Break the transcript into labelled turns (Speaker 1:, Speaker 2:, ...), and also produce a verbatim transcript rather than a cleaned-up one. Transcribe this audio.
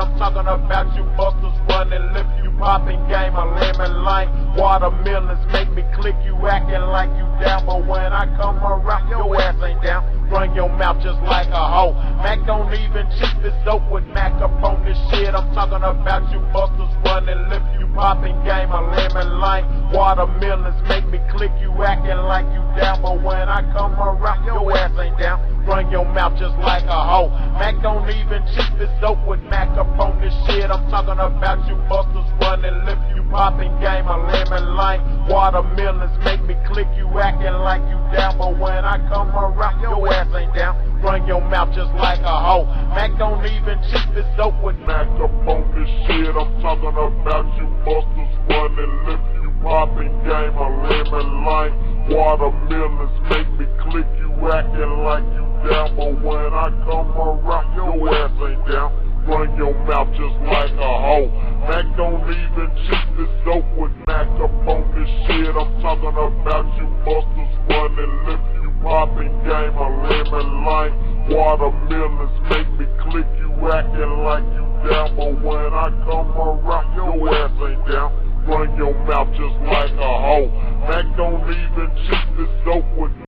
Speaker 1: I'm talking about you busters running lip, you popping game, a lemon lime. Watermelons make me click, you acting like you down, but when I come around, your ass ain't down. Run your mouth just like a hoe. Mac don't even cheat this dope with Mac up on this shit. I'm talking about you busters running lip, you popping game, a lemon lime. Watermelons make me click, you acting like you down, but when I come around, your ass ain't down. Run your mouth just like a hoe. Mac don't even cheat this dope with Mac up on this shit. I'm talking about you busters running lip, you popping game, a lemon lime. Watermelons make me click, you acting like you down, but when I come around, your ass ain't down. Run your mouth just like a hoe. Mac don't even cheat this dope with Mac up on this shit. I'm talking about you busters running lip, you popping game, a lemon lime. Watermelons make me click, you acting like you down, but when I come around, your ass ain't down. Run your mouth just like a hoe. Mac don't even cheat this dope with Mac up on this shit. I'm talking about you busters running lip, you popping game, a lemon lime. Watermelons make me click, you acting like you down, but when I come around, your ass ain't down. Run your mouth just like a hoe. Mac don't even cheat this dope with